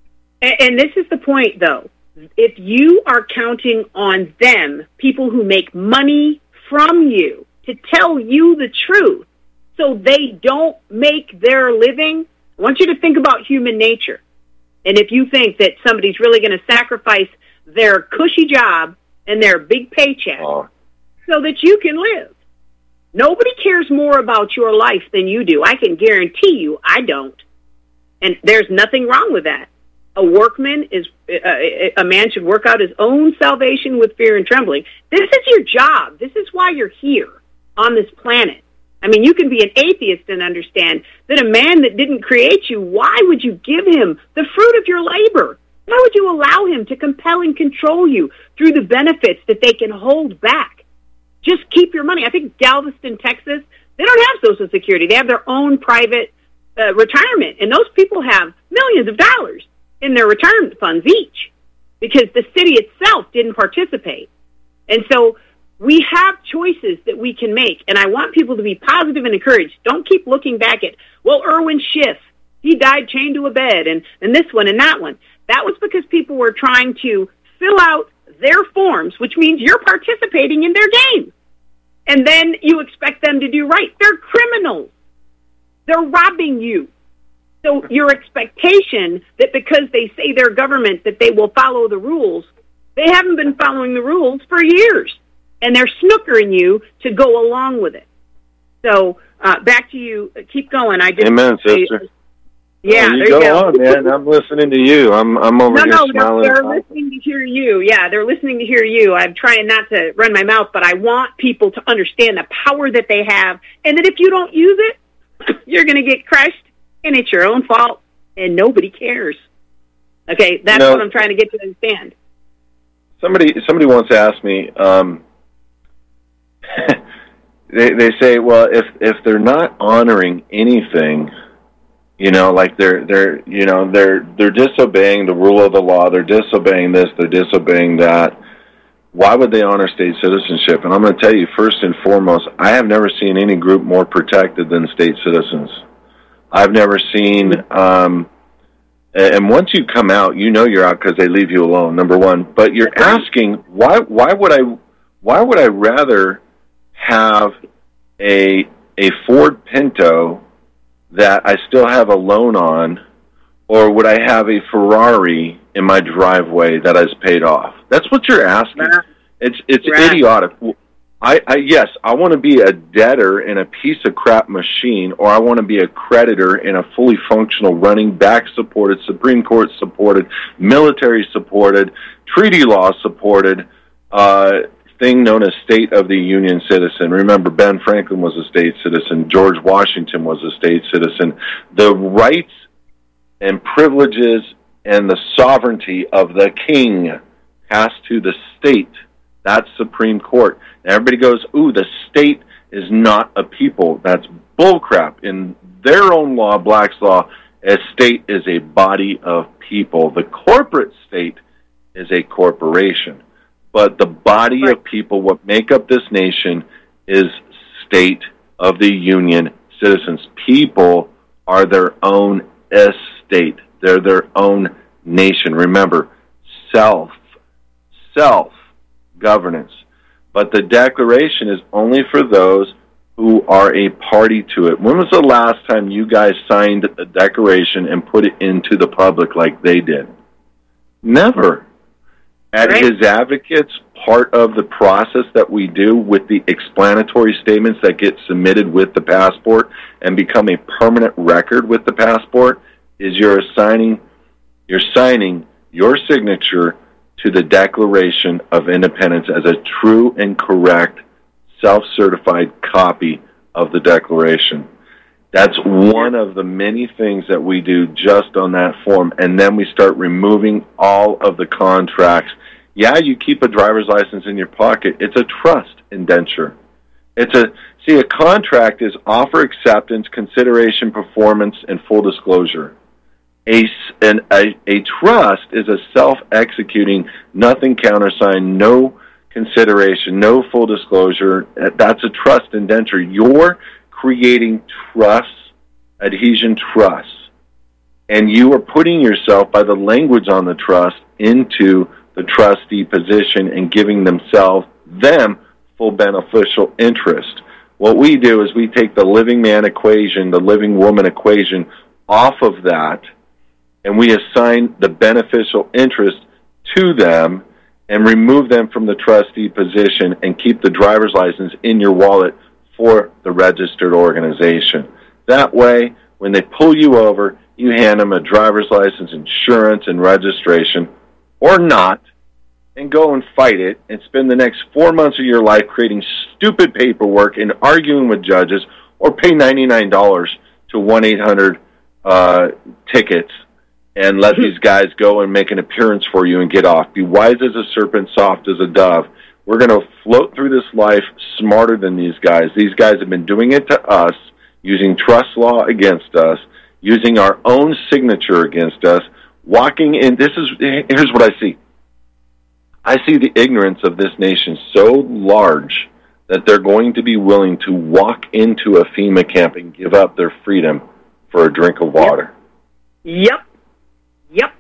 And this is the point, though. If you are counting on them, people who make money from you, to tell you the truth so they don't make their living, I want you to think about human nature. And if you think that somebody's really going to sacrifice their cushy job and their big paycheck oh. so that you can live, nobody cares more about your life than you do. I can guarantee you I don't. And there's nothing wrong with that. A workman is, uh, a man should work out his own salvation with fear and trembling. This is your job. This is why you're here on this planet. I mean, you can be an atheist and understand that a man that didn't create you, why would you give him the fruit of your labor? Why would you allow him to compel and control you through the benefits that they can hold back? Just keep your money. I think Galveston, Texas, they don't have Social Security. They have their own private uh, retirement, and those people have millions of dollars in their retirement funds each because the city itself didn't participate. And so we have choices that we can make, and I want people to be positive and encouraged. Don't keep looking back at, well, Irwin Schiff, he died chained to a bed, and, and this one and that one. That was because people were trying to fill out their forms, which means you're participating in their game. And then you expect them to do right. They're criminals. They're robbing you. So your expectation that because they say they're government that they will follow the rules, they haven't been following the rules for years. And they're snookering you to go along with it. So uh, back to you. Keep going. I just, Amen, sister. I, yeah, well, you there go you go. on, man. I'm listening to you. I'm I'm over no, here no, smiling. they're, they're listening to hear you. Yeah, they're listening to hear you. I'm trying not to run my mouth, but I want people to understand the power that they have, and that if you don't use it, you're going to get crushed, and it's your own fault, and nobody cares. Okay, that's you know, what I'm trying to get you to understand. Somebody somebody once asked me. Um, they they say, well, if if they're not honoring anything, you know, like they're they're you know they're they're disobeying the rule of the law, they're disobeying this, they're disobeying that. Why would they honor state citizenship? And I'm going to tell you, first and foremost, I have never seen any group more protected than state citizens. I've never seen, um, and once you come out, you know you're out because they leave you alone. Number one, but you're asking why? Why would I? Why would I rather have a a Ford Pinto that I still have a loan on, or would I have a Ferrari in my driveway that is paid off? That's what you're asking. It's it's right. idiotic. I, I yes, I want to be a debtor in a piece of crap machine, or I want to be a creditor in a fully functional, running, back-supported, Supreme Court supported, military supported, treaty law supported, uh, thing known as State of the Union citizen. Remember, Ben Franklin was a state citizen. George Washington was a state citizen. The rights and privileges and the sovereignty of the king pass to the state. That's Supreme Court. And everybody goes, ooh, the state is not a people. That's bullcrap. In their own law, Black's Law, a state is a body of people. The corporate state is a corporation. But the body of people, what make up this nation, is State of the Union citizens. People are their own estate. They're their own nation. Remember, self, self-governance. But the Declaration is only for those who are a party to it. When was the last time you guys signed a declaration and put it into the public like they did? Never. At Right. His Advocates, part of the process that we do with the explanatory statements that get submitted with the passport and become a permanent record with the passport is you're assigning, you're signing your signature to the Declaration of Independence as a true and correct self-certified copy of the Declaration. That's one of the many things that we do just on that form, and then we start removing all of the contracts. Yeah, you keep a driver's license in your pocket. It's a trust indenture. It's a see, a contract is offer, acceptance, consideration, performance, and full disclosure. A, an, a, a trust is a self-executing, nothing countersigned, no consideration, no full disclosure. That's a trust indenture. You're creating trust, adhesion trusts, and you are putting yourself, by the language on the trust, into the trustee position and giving themselves, them, full beneficial interest. What we do is we take the living man equation, the living woman equation, off of that, and we assign the beneficial interest to them and remove them from the trustee position and keep the driver's license in your wallet for the registered organization. That way, when they pull you over, you hand them a driver's license, insurance, and registration, or not, and go and fight it and spend the next four months of your life creating stupid paperwork and arguing with judges, or pay ninety-nine dollars to one eight hundred uh, tickets and let these guys go and make an appearance for you and get off. Be wise as a serpent, soft as a dove. We're going to float through this life smarter than these guys. These guys have been doing it to us, using trust law against us, using our own signature against us, walking in. This is, here's what I see. I see the ignorance of this nation so large that they're going to be willing to walk into a FEMA camp and give up their freedom for a drink of water. Yep. Yep.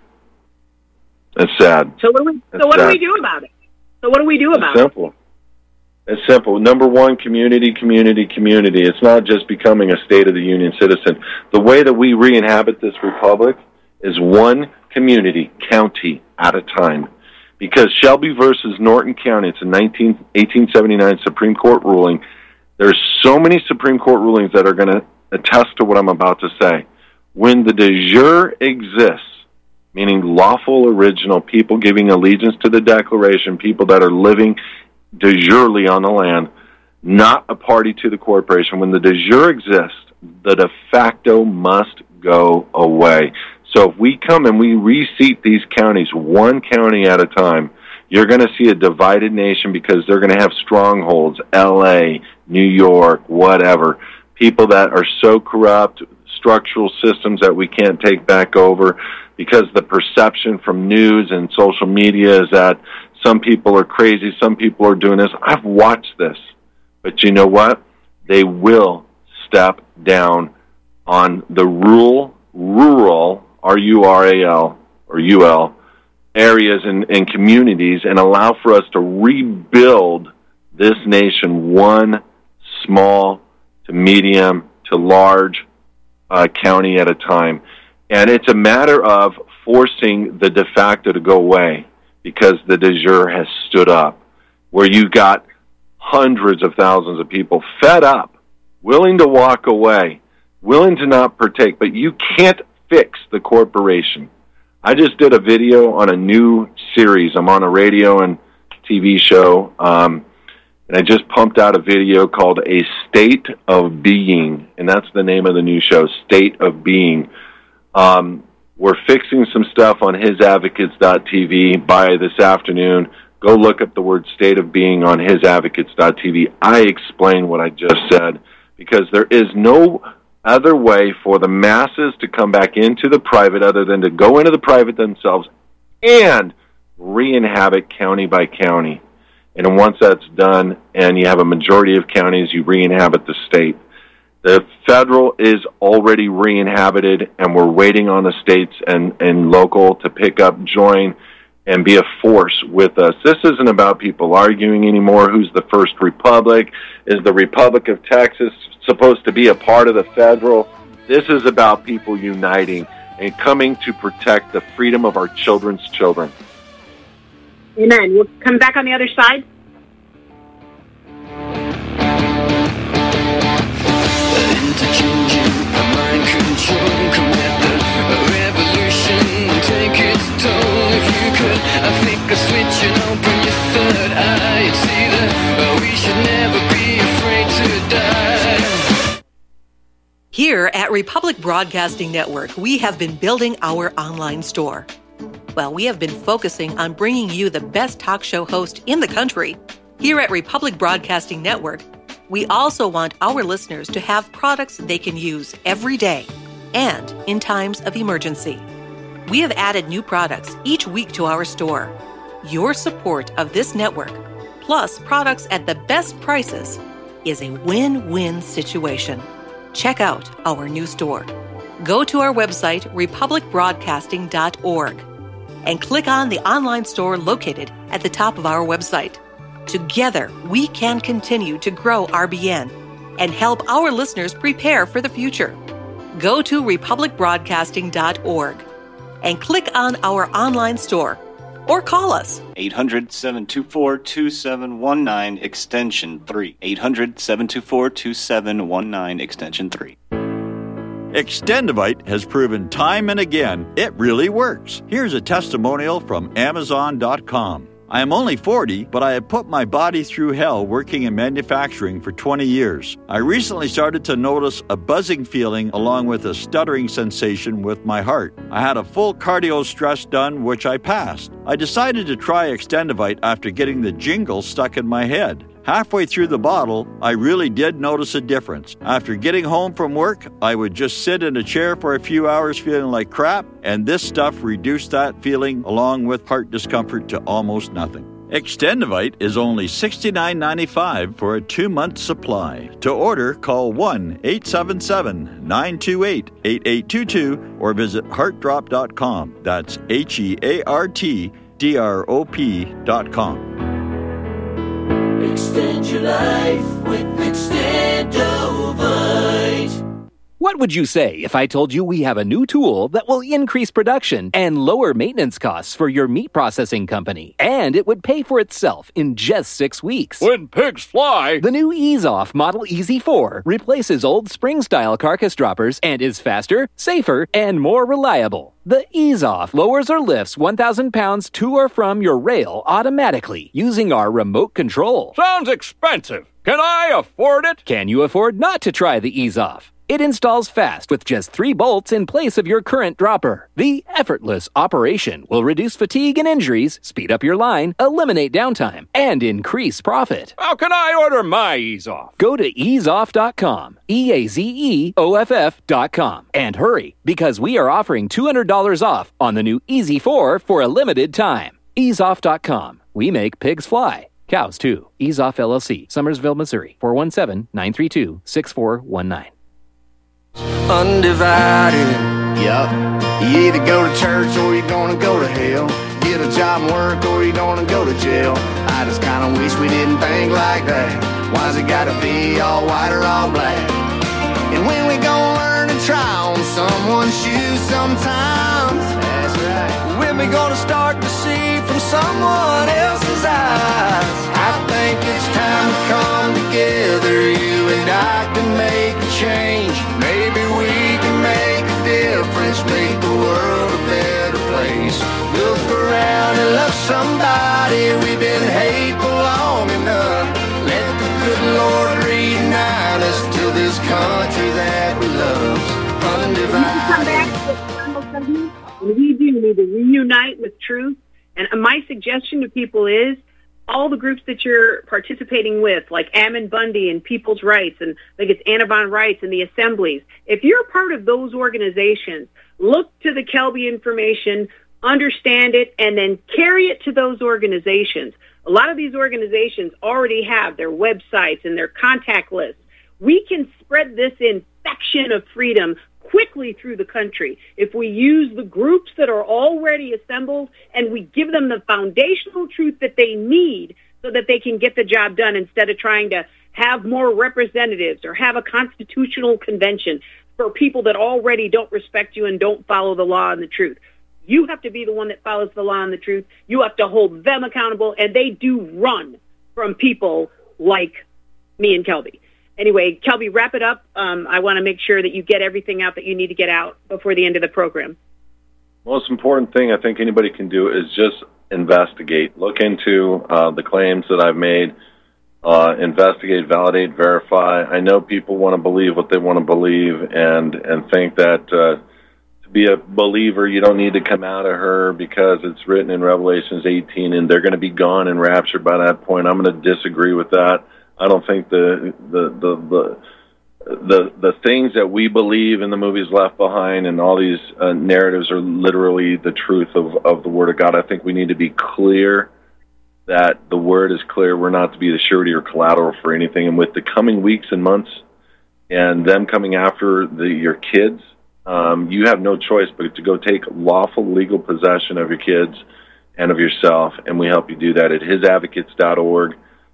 It's sad. So what do we? It's So what sad. do we do about it? So what do we do about It's simple. It's simple. Number one, community, community, community. It's not just becoming a State of the Union citizen. The way that we re-inhabit this republic is one community, county at a time. Because Shelby versus Norton County, it's a nineteen, eighteen seventy-nine Supreme Court ruling. There's so many Supreme Court rulings that are going to attest to what I'm about to say. When the de jure exists, meaning lawful original people giving allegiance to the Declaration, people that are living de jurely on the land, not a party to the corporation. When the de jure exists, the de facto must go away. So if we come and we reseat these counties one county at a time, you're going to see a divided nation because they're going to have strongholds, L A, New York, whatever. People that are so corrupt, structural systems that we can't take back over, because the perception from news and social media is that some people are crazy, some people are doing this. I've watched this. But you know what? They will step down on the rural, rural, R U R A L, or U L, areas and, and communities and allow for us to rebuild this nation one small to medium to large uh, county at a time. And it's a matter of forcing the de facto to go away because the de jure has stood up, where you got hundreds of thousands of people fed up, willing to walk away, willing to not partake, but you can't fix the corporation. I just did a video on a new series. I'm on a radio and T V show. Um, And I just pumped out a video called A State of Being, and that's the name of the new show, State of Being. Um, we're fixing some stuff on his advocates dot t v by this afternoon. Go look up the word State of Being on his advocates dot t v. I explain what I just said, because there is no other way for the masses to come back into the private other than to go into the private themselves and re-inhabit county by county. And once that's done and you have a majority of counties, you re-inhabit the state. The federal is already re-inhabited, and we're waiting on the states and, and local to pick up, join, and be a force with us. This isn't about people arguing anymore. Who's the first republic? Is the Republic of Texas supposed to be a part of the federal? This is about people uniting and coming to protect the freedom of our children's children. Amen. We'll come back on the other side. Interchanging mind control, come let the revolution take its toll. If you could, I think a switch and open your third eye and see that we should never be afraid to die. Here at Republic Broadcasting Network, we have been building our online store. Well, we have been focusing on bringing you the best talk show host in the country. Here at Republic Broadcasting Network, we also want our listeners to have products they can use every day and in times of emergency. We have added new products each week to our store. Your support of this network, plus products at the best prices, is a win-win situation. Check out our new store. Go to our website, republic broadcasting dot org, and click on the online store located at the top of our website. Together, we can continue to grow R B N and help our listeners prepare for the future. Go to republic broadcasting dot org and click on our online store or call us. eight hundred, seven two four, two seven one nine, extension three. eight hundred, seven two four, two seven one nine, extension three. Extendivite has proven time and again it really works. Here's a testimonial from amazon dot com. I am only forty, but I have put my body through hell working in manufacturing for twenty years. I recently started to notice a buzzing feeling along with a stuttering sensation with my heart. I had a full cardio stress done, which I passed. I decided to try Extendivite after getting the jingle stuck in my head. Halfway through the bottle, I really did notice a difference. After getting home from work, I would just sit in a chair for a few hours feeling like crap, and this stuff reduced that feeling along with heart discomfort to almost nothing. Extendivite is only sixty-nine ninety-five for a two-month supply. To order, call one eight seven seven, nine two eight, eight eight two two or visit heart drop dot com. That's H E A R T D R O P dot com. Extend your life with Extendivite. What would you say if I told you we have a new tool that will increase production and lower maintenance costs for your meat processing company? And it would pay for itself in just six weeks. When pigs fly! The new Ease Off Model E Z four replaces old spring-style carcass droppers and is faster, safer, and more reliable. The Ease Off lowers or lifts one thousand pounds to or from your rail automatically using our remote control. Sounds expensive. Can I afford it? Can you afford not to try the Ease Off? It installs fast with just three bolts in place of your current dropper. The effortless operation will reduce fatigue and injuries, speed up your line, eliminate downtime, and increase profit. How can I order my Ease Off? Go to ease off dot com, E A Z E O F F dot com, and hurry, because we are offering two hundred dollars off on the new E Z four for a limited time. ease off dot com. We make pigs fly. Cows, too. Ease Off L L C, Summersville, Missouri, four one seven, nine three two, six four one nine. Undivided. Yup. You either go to church or you're gonna go to hell. Get a job and work or you're gonna go to jail. I just kinda wish we didn't think like that. Why's it gotta be all white or all black? And when we gonna learn to try on someone's shoes sometimes? That's right. When we gonna start to see from someone else's eyes? I think it's time to come together. You and I can make a change. Maybe we can make a difference, make the world a better place. Look around and love somebody. We've been hateful long enough. Let country that we love, undivided. And we do need to reunite with truth. And my suggestion to people is all the groups that you're participating with, like Ammon Bundy and People's Rights, and I think it's Anabon Rights and the Assemblies, if you're part of those organizations, look to the Kelby information, understand it, and then carry it to those organizations. A lot of these organizations already have their websites and their contact lists. We can spread this infection of freedom quickly through the country if we use the groups that are already assembled and we give them the foundational truth that they need so that they can get the job done instead of trying to have more representatives or have a constitutional convention for people that already don't respect you and don't follow the law and the truth. You have to be the one that follows the law and the truth. You have to hold them accountable, and they do run from people like me and Kelby. Anyway, Kelby, wrap it up. Um, I want to make sure that you get everything out that you need to get out before the end of the program. Most important thing I think anybody can do is just investigate. Look into uh, the claims that I've made. Uh, investigate, validate, verify. I know people want to believe what they want to believe and, and think that uh, to be a believer, you don't need to come out of her because it's written in Revelations eighteen and they're going to be gone and raptured by that point. I'm going to disagree with that. I don't think the the the the the, the things that we believe in the movies Left Behind and all these uh, narratives are literally the truth of, of the Word of God. I think we need to be clear that the Word is clear. We're not to be the surety or collateral for anything. And with the coming weeks and months and them coming after the, your kids, um, you have no choice but to go take lawful legal possession of your kids and of yourself, and we help you do that at his advocates dot org.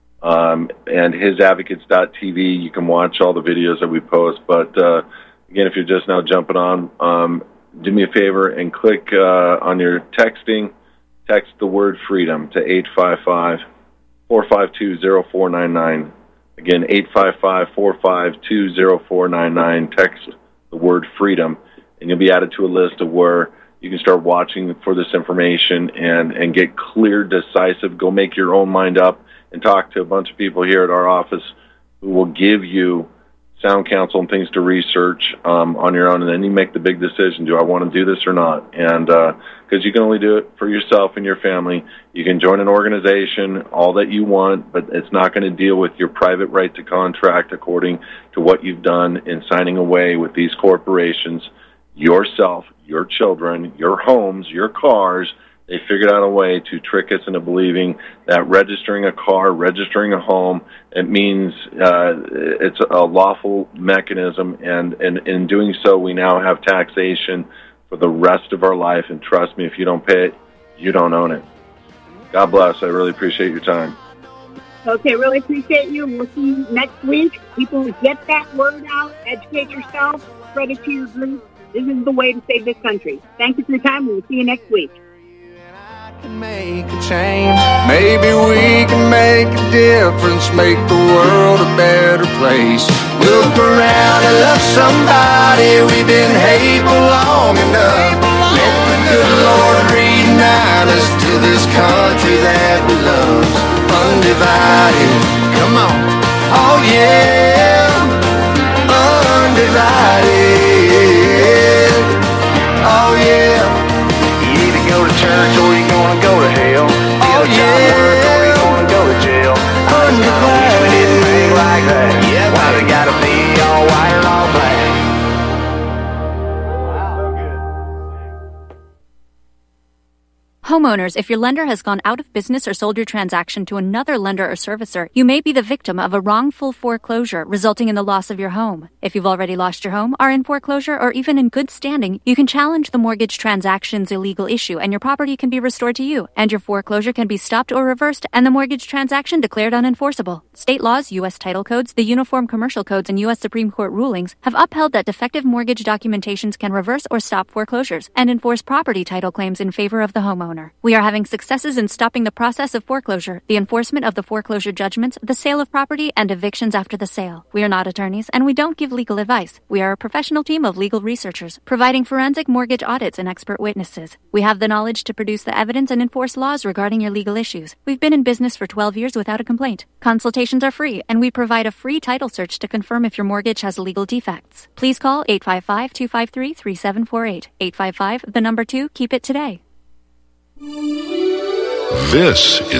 Um, and his advocates dot t v. You can watch all the videos that we post. But, uh, again, if you're just now jumping on, um, do me a favor and click uh, on your texting, text the word freedom to eight five five, four five two, zero four nine nine. Again, eight five five, four five two, zero four nine nine. Text the word freedom, and you'll be added to a list of where you can start watching for this information and, and get clear, decisive, go make your own mind up, and talk to a bunch of people here at our office who will give you sound counsel and things to research um, on your own, and then you make the big decision, do I want to do this or not? And because uh, you can only do it for yourself and your family. You can join an organization, all that you want, but it's not going to deal with your private right to contract according to what you've done in signing away with these corporations, yourself, your children, your homes, your cars. They figured out a way to trick us into believing that registering a car, registering a home, it means uh, it's a lawful mechanism, and, and in doing so, we now have taxation for the rest of our life, and trust me, if you don't pay it, you don't own it. God bless. I really appreciate your time. Okay, really appreciate you. We'll see you next week. People, get that word out, educate yourself, spread it to your group. This is the way to save this country. Thank you for your time. We'll see you next week. Make a change. Maybe we can make a difference, make the world a better place. Look around and love somebody. We've been hateful long enough. Let the good Lord reunite us to this country that we love, undivided. Come on, oh yeah, undivided. Oh yeah. You either go to church or you're gonna go to hell. Get a job work or you're gonna go to jail. I wish we didn't think like that. Yeah, why they gotta be all white or all black? Homeowners, if your lender has gone out of business or sold your transaction to another lender or servicer, you may be the victim of a wrongful foreclosure, resulting in the loss of your home. If you've already lost your home, are in foreclosure, or even in good standing, you can challenge the mortgage transaction's illegal issue, and your property can be restored to you, and your foreclosure can be stopped or reversed, and the mortgage transaction declared unenforceable. State laws, U S title codes, the Uniform Commercial Codes, and U S Supreme Court rulings have upheld that defective mortgage documentations can reverse or stop foreclosures and enforce property title claims in favor of the homeowner. homeowner. We are having successes in stopping the process of foreclosure, the enforcement of the foreclosure judgments, the sale of property, and evictions after the sale. We are not attorneys, and we don't give legal advice. We are a professional team of legal researchers, providing forensic mortgage audits and expert witnesses. We have the knowledge to produce the evidence and enforce laws regarding your legal issues. We've been in business for twelve years without a complaint. Consultations are free, and we provide a free title search to confirm if your mortgage has legal defects. Please call eight five five, two five three, three seven four eight. eight five five, the number two, keep it today. This is